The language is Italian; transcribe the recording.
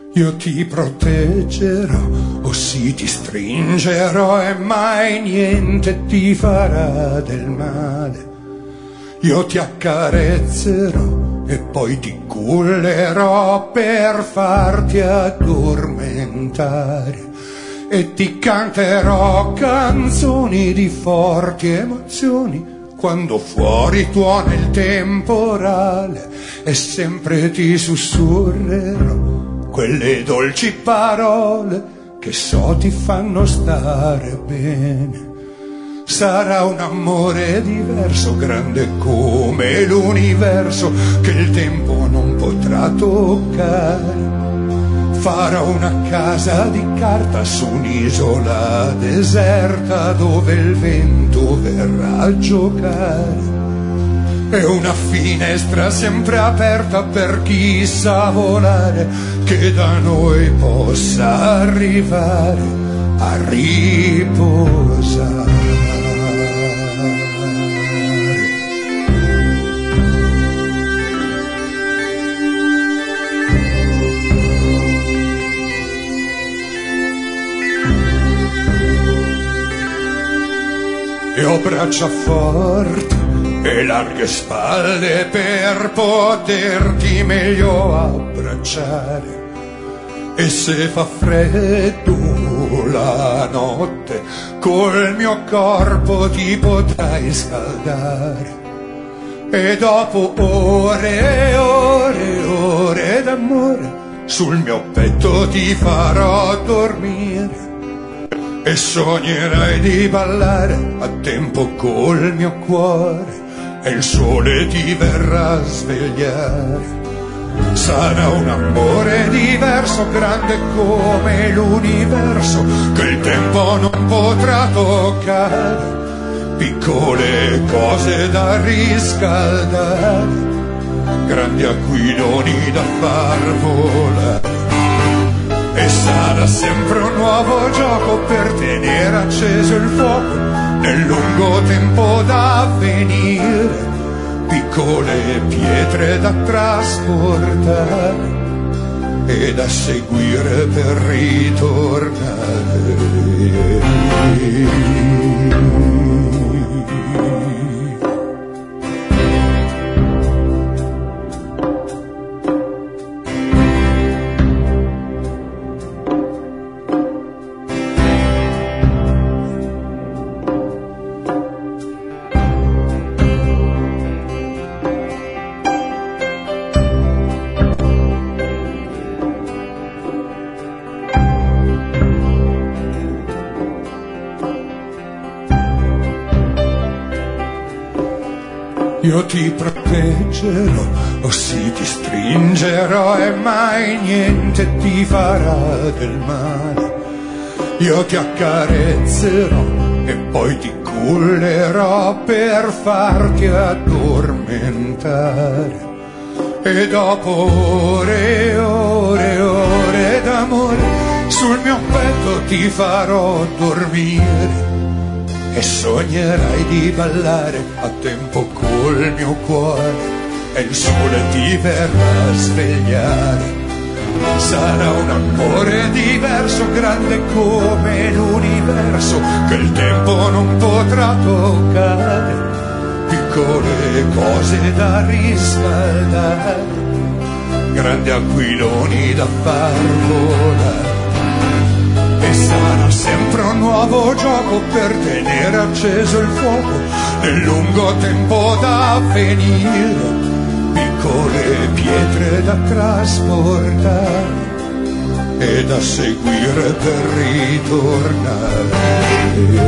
Io ti proteggerò, o sì ti stringerò e mai niente ti farà del male. Io ti accarezzerò e poi ti cullerò per farti addormentare. E ti canterò canzoni di forti emozioni quando fuori tuona il temporale, e sempre ti sussurrerò quelle dolci parole che so ti fanno stare bene. Sarà un amore diverso, grande come l'universo, che il tempo non potrà toccare. Farò una casa di carta su un'isola deserta dove il vento verrà a giocare. E una finestra sempre aperta per chi sa volare, che da noi possa arrivare a riposare. E ho braccia forti e larghe spalle per poterti meglio abbracciare. E se fa freddo la notte, col mio corpo ti potrai scaldare. E dopo ore e ore e ore d'amore, sul mio petto ti farò dormire. E sognerai di ballare a tempo col mio cuore, e il sole ti verrà a svegliare. Sarà un amore diverso, grande come l'universo, che il tempo non potrà toccare. Piccole cose da riscaldare, grandi aquiloni da far volare. E sarà sempre un nuovo gioco per tenere acceso il fuoco nel lungo tempo da venire. Piccole pietre da trasportare e da seguire per ritornare. Io ti proteggerò, o sì ti stringerò e mai niente ti farà del male. Io ti accarezzerò e poi ti cullerò per farti addormentare. E dopo ore e ore e ore d'amore, sul mio petto ti farò dormire. E sognerai di ballare a tempo col mio cuore, e il sole ti verrà a svegliare. Sarà un amore diverso, grande come l'universo, che il tempo non potrà toccare. Piccole cose da riscaldare, grandi aquiloni da far volare. E sarà sempre un nuovo gioco per tenere acceso il fuoco nel lungo tempo da venire. Piccole pietre da trasportare e da seguire per ritornare.